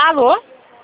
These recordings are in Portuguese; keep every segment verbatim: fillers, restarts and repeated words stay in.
Alô?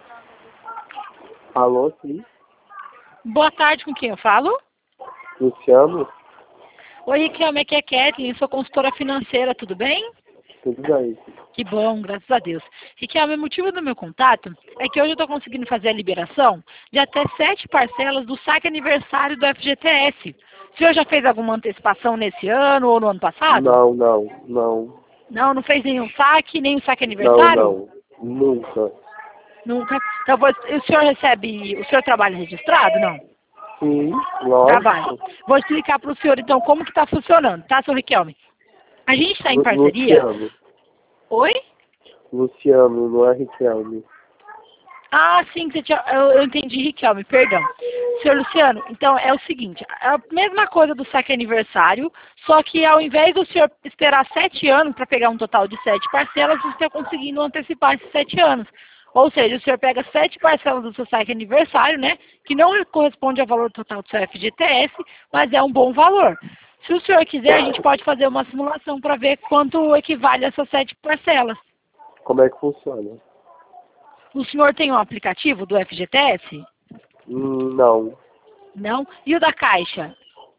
Alô, sim. Boa tarde, com quem eu falo? Luciano? Oi, Riquelme, aqui é Kathleen, sou consultora financeira, tudo bem? Tudo bem. Que bom, graças a Deus. Riquelme, o motivo do meu contato é que hoje eu estou conseguindo fazer a liberação de até sete parcelas do saque aniversário do F G T S. O senhor já fez alguma antecipação nesse ano ou no ano passado? Não, não, não. Não, não fez nenhum saque, nem o saque Não, aniversário? não. Nunca. Nunca. Então, vou- o senhor recebe, o senhor trabalha registrado, não? Sim, lógico. Trabalho. Vou explicar para o senhor, então, como que está funcionando, tá, seu Riquelme? A gente está em Lu- parceria... Luciano. Oi? Luciano, não é Riquelme. Ah, sim, você tinha, eu, eu entendi, Riquelme, perdão. Senhor Luciano, então é o seguinte, é a mesma coisa do saque aniversário, só que ao invés do senhor esperar sete anos para pegar um total de sete parcelas, você está conseguindo antecipar esses sete anos. Ou seja, o senhor pega sete parcelas do seu saque aniversário, né, que não corresponde ao valor total do seu F G T S, mas é um bom valor. Se o senhor quiser, a gente pode fazer uma simulação para ver quanto equivale a essas sete parcelas. Como é que funciona? O senhor tem um aplicativo do F G T S? Hum, não. Não? E o da Caixa?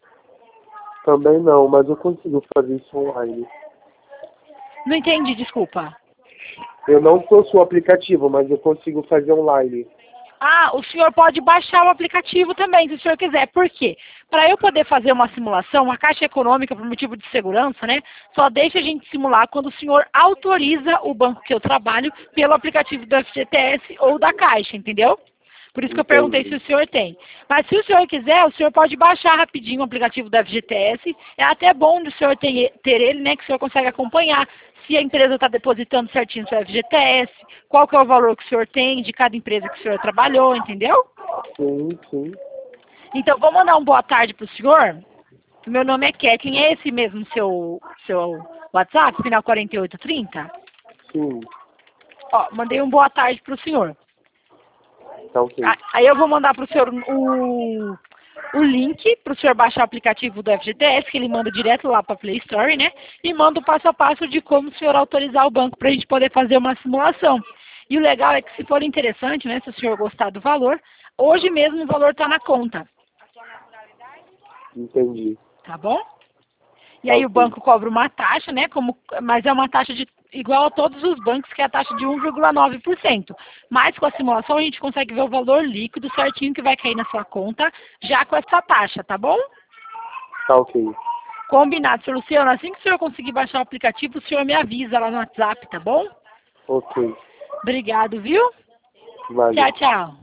Também não, mas eu consigo fazer isso online. Não entendi, desculpa. Eu não possuo o aplicativo, mas eu consigo fazer online. Ah, o senhor pode baixar o aplicativo também, se o senhor quiser. Por quê? Para eu poder fazer uma simulação, a Caixa Econômica, por motivo de segurança, né, só deixa a gente simular quando o senhor autoriza o banco que eu trabalho pelo aplicativo do F G T S ou da Caixa, entendeu? Por isso que eu perguntei se o senhor tem. Mas se o senhor quiser, o senhor pode baixar rapidinho o aplicativo do F G T S. É até bom do senhor ter, ter ele, né, que o senhor consegue acompanhar se a empresa está depositando certinho o seu F G T S, qual que é o valor que o senhor tem de cada empresa que o senhor trabalhou, entendeu? Sim, sim. Então, vou mandar um boa tarde para o senhor. Meu nome é Kathleen, é esse mesmo seu, seu WhatsApp, final quarenta e oito trinta? Sim. Ó, mandei um boa tarde para o senhor. Tá ok. Aí eu vou mandar para o senhor o, o link para o senhor baixar o aplicativo do F G T S, que ele manda direto lá para a Play Store, né? E manda o passo a passo de como o senhor autorizar o banco para a gente poder fazer uma simulação. E o legal é que se for interessante, né? Se o senhor gostar do valor, hoje mesmo o valor está na conta. Entendi. Tá bom? E aí o banco cobra uma taxa, né? Como, mas é uma taxa de, igual a todos os bancos, que é a taxa de um vírgula nove por cento. Mas com a simulação a gente consegue ver o valor líquido certinho que vai cair na sua conta, já com essa taxa, tá bom? Tá ok. Combinado, senhor Luciano. Assim que o senhor conseguir baixar o aplicativo, o senhor me avisa lá no WhatsApp, tá bom? Ok. Obrigado, viu? Valeu. Tchau, tchau.